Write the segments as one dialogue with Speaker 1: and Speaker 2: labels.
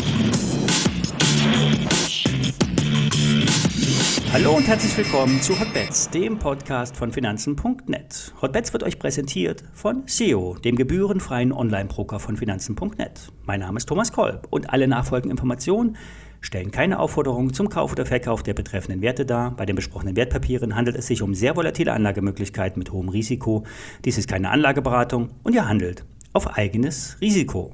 Speaker 1: Hallo und herzlich willkommen zu Hotbets, dem Podcast von Finanzen.net. Hotbets wird euch präsentiert von SEO, dem gebührenfreien Online-Broker von Finanzen.net. Mein Name ist Thomas Kolb und alle nachfolgenden Informationen stellen keine Aufforderung zum Kauf oder Verkauf der betreffenden Werte dar. Bei den besprochenen Wertpapieren handelt es sich um sehr volatile Anlagemöglichkeiten mit hohem Risiko. Dies ist keine Anlageberatung und ihr handelt auf eigenes Risiko.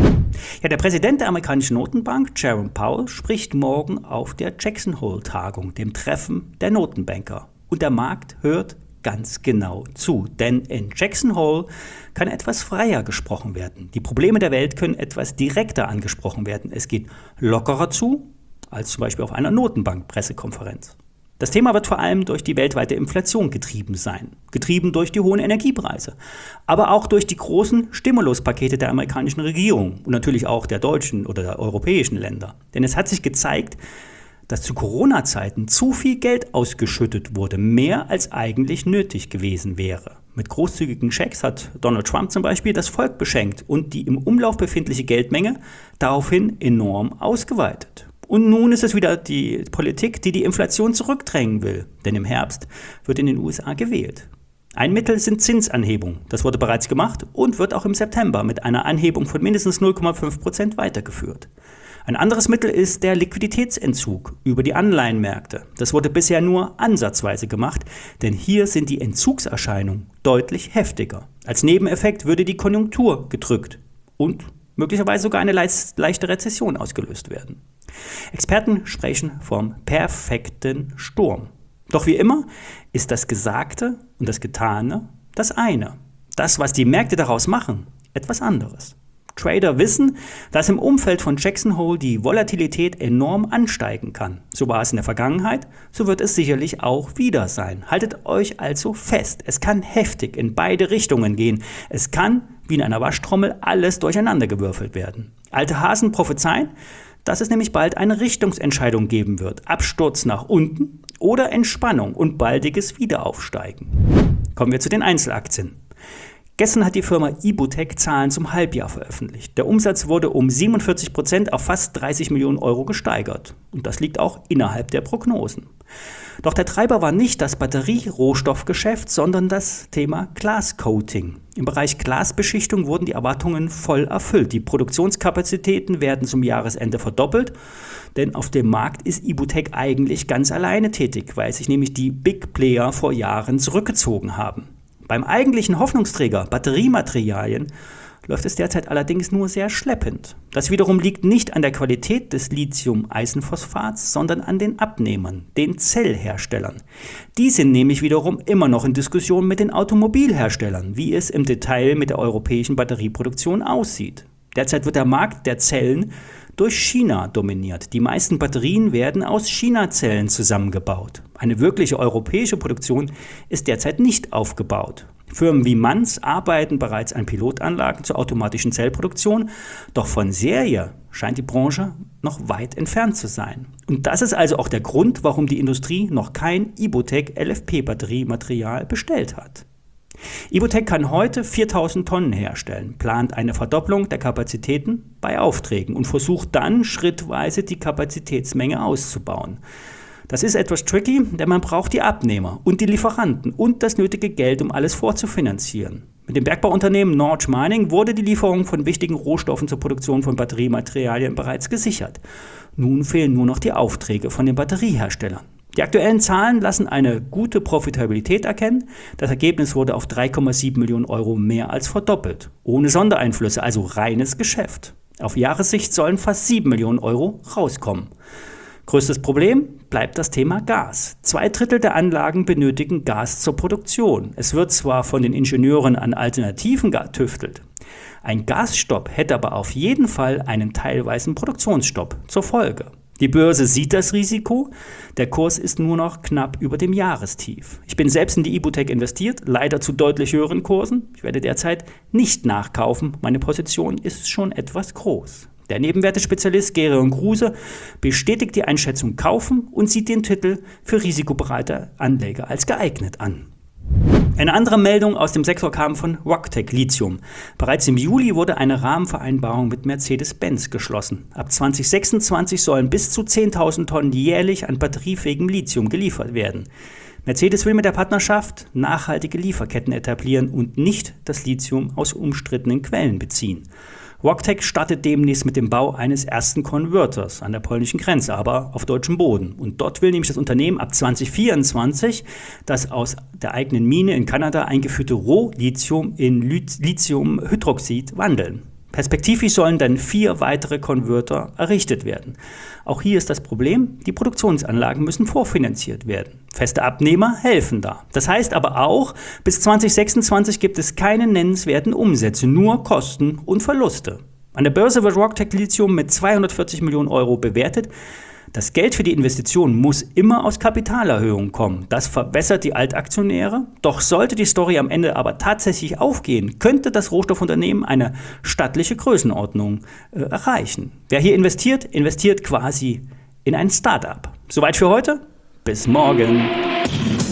Speaker 1: Ja, der Präsident der amerikanischen Notenbank, Jerome Powell, spricht morgen auf der Jackson Hole-Tagung, dem Treffen der Notenbanker. Und der Markt hört ganz genau zu, denn in Jackson Hole kann etwas freier gesprochen werden. Die Probleme der Welt können etwas direkter angesprochen werden. Es geht lockerer zu, als zum Beispiel auf einer Notenbank-Pressekonferenz. Das Thema wird vor allem durch die weltweite Inflation getrieben sein, getrieben durch die hohen Energiepreise, aber auch durch die großen Stimuluspakete der amerikanischen Regierung und natürlich auch der deutschen oder der europäischen Länder. Denn es hat sich gezeigt, dass zu Corona-Zeiten zu viel Geld ausgeschüttet wurde, mehr als eigentlich nötig gewesen wäre. Mit großzügigen Schecks hat Donald Trump zum Beispiel das Volk beschenkt und die im Umlauf befindliche Geldmenge daraufhin enorm ausgeweitet. Und nun ist es wieder die Politik, die die Inflation zurückdrängen will. Denn im Herbst wird in den USA gewählt. Ein Mittel sind Zinsanhebungen. Das wurde bereits gemacht und wird auch im September mit einer Anhebung von mindestens 0,5% weitergeführt. Ein anderes Mittel ist der Liquiditätsentzug über die Anleihenmärkte. Das wurde bisher nur ansatzweise gemacht, denn hier sind die Entzugserscheinungen deutlich heftiger. Als Nebeneffekt würde die Konjunktur gedrückt und möglicherweise sogar eine leichte Rezession ausgelöst werden. Experten sprechen vom perfekten Sturm. Doch wie immer ist das Gesagte und das Getane das eine. Das, was die Märkte daraus machen, etwas anderes. Trader wissen, dass im Umfeld von Jackson Hole die Volatilität enorm ansteigen kann. So war es in der Vergangenheit, so wird es sicherlich auch wieder sein. Haltet euch also fest, es kann heftig in beide Richtungen gehen. Es kann, wie in einer Waschtrommel, alles durcheinandergewürfelt werden. Alte Hasen prophezeien, dass es nämlich bald eine Richtungsentscheidung geben wird. Absturz nach unten oder Entspannung und baldiges Wiederaufsteigen. Kommen wir zu den Einzelaktien. Gestern hat die Firma Ibutec Zahlen zum Halbjahr veröffentlicht. Der Umsatz wurde um 47% auf fast 30 Millionen Euro gesteigert. Und das liegt auch innerhalb der Prognosen. Doch der Treiber war nicht das Batterie-Rohstoffgeschäft, sondern das Thema Glascoating. Im Bereich Glasbeschichtung wurden die Erwartungen voll erfüllt. Die Produktionskapazitäten werden zum Jahresende verdoppelt, denn auf dem Markt ist Ibutec eigentlich ganz alleine tätig, weil sich nämlich die Big Player vor Jahren zurückgezogen haben. Beim eigentlichen Hoffnungsträger Batteriematerialien läuft es derzeit allerdings nur sehr schleppend. Das wiederum liegt nicht an der Qualität des Lithium-Eisenphosphats, sondern an den Abnehmern, den Zellherstellern. Die sind nämlich wiederum immer noch in Diskussion mit den Automobilherstellern, wie es im Detail mit der europäischen Batterieproduktion aussieht. Derzeit wird der Markt der Zellen durch China dominiert. Die meisten Batterien werden aus China-Zellen zusammengebaut. Eine wirkliche europäische Produktion ist derzeit nicht aufgebaut. Firmen wie Manz arbeiten bereits an Pilotanlagen zur automatischen Zellproduktion, doch von Serie scheint die Branche noch weit entfernt zu sein. Und das ist also auch der Grund, warum die Industrie noch kein Ibutec LFP-Batteriematerial bestellt hat. Ibutec kann heute 4000 Tonnen herstellen, plant eine Verdopplung der Kapazitäten bei Aufträgen und versucht dann schrittweise die Kapazitätsmenge auszubauen. Das ist etwas tricky, denn man braucht die Abnehmer und die Lieferanten und das nötige Geld, um alles vorzufinanzieren. Mit dem Bergbauunternehmen Norge Mining wurde die Lieferung von wichtigen Rohstoffen zur Produktion von Batteriematerialien bereits gesichert. Nun fehlen nur noch die Aufträge von den Batterieherstellern. Die aktuellen Zahlen lassen eine gute Profitabilität erkennen. Das Ergebnis wurde auf 3,7 Millionen Euro mehr als verdoppelt. Ohne Sondereinflüsse, also reines Geschäft. Auf Jahressicht sollen fast 7 Millionen Euro rauskommen. Größtes Problem bleibt das Thema Gas. 2/3 der Anlagen benötigen Gas zur Produktion. Es wird zwar von den Ingenieuren an Alternativen getüftelt. Ein Gasstopp hätte aber auf jeden Fall einen teilweisen Produktionsstopp zur Folge. Die Börse sieht das Risiko, der Kurs ist nur noch knapp über dem Jahrestief. Ich bin selbst in die Ibutec investiert, leider zu deutlich höheren Kursen. Ich werde derzeit nicht nachkaufen, meine Position ist schon etwas groß. Der Nebenwertespezialist Gerion Kruse bestätigt die Einschätzung kaufen und sieht den Titel für risikobereite Anleger als geeignet an. Eine andere Meldung aus dem Sektor kam von Rocktech Lithium. Bereits im Juli wurde eine Rahmenvereinbarung mit Mercedes-Benz geschlossen. Ab 2026 sollen bis zu 10.000 Tonnen jährlich an batteriefähigem Lithium geliefert werden. Mercedes will mit der Partnerschaft nachhaltige Lieferketten etablieren und nicht das Lithium aus umstrittenen Quellen beziehen. Rocktech startet demnächst mit dem Bau eines ersten Konverters an der polnischen Grenze, aber auf deutschem Boden. Und dort will nämlich das Unternehmen ab 2024 das aus der eigenen Mine in Kanada eingeführte Rohlithium in Lithiumhydroxid wandeln. Perspektivisch sollen dann 4 weitere Konverter errichtet werden. Auch hier ist das Problem, die Produktionsanlagen müssen vorfinanziert werden. Feste Abnehmer helfen da. Das heißt aber auch, bis 2026 gibt es keine nennenswerten Umsätze, nur Kosten und Verluste. An der Börse wird Rocktech Lithium mit 240 Millionen Euro bewertet. Das Geld für die Investition muss immer aus Kapitalerhöhungen kommen. Das verbessert die Altaktionäre. Doch sollte die Story am Ende aber tatsächlich aufgehen, könnte das Rohstoffunternehmen eine stattliche Größenordnung erreichen. Wer hier investiert, investiert quasi in ein Start-up. Soweit für heute. Bis morgen.